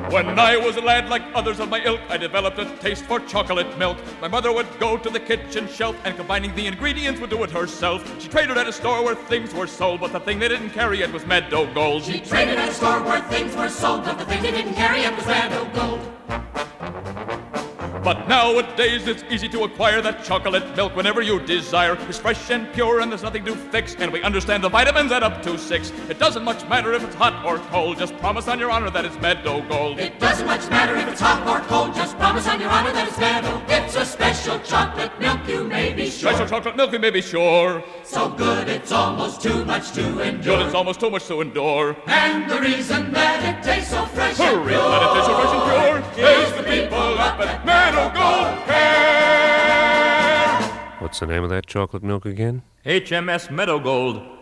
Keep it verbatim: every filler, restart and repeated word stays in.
When I was a lad like others of my ilk, I developed a taste for chocolate milk. My mother would go to the kitchen shelf, and combining the ingredients would do it herself. She traded at a store where things were sold, but the thing they didn't carry yet was Meadow Gold. She traded at a store where things were sold, but the thing they didn't carry yet was Meadow Gold. But nowadays it's easy to acquire that chocolate milk whenever you desire. It's fresh and pure and there's nothing to fix, and we understand the vitamins add up to six. It doesn't much matter if it's hot or cold, just promise on your honor that it's Meadow Gold. It doesn't much matter if it's hot or cold, just promise on your honor that it's Meadow. It's a special chocolate milk, you may be sure. Special chocolate milk, you may be sure. So good it's almost too much to endure. Good it's almost too much to endure. And the reason that it tastes so fresh The and reason pure, that it tastes so fresh and pure is the people up at Meadow Gold Care. What's the name of that chocolate milk again? H M S Meadow Gold.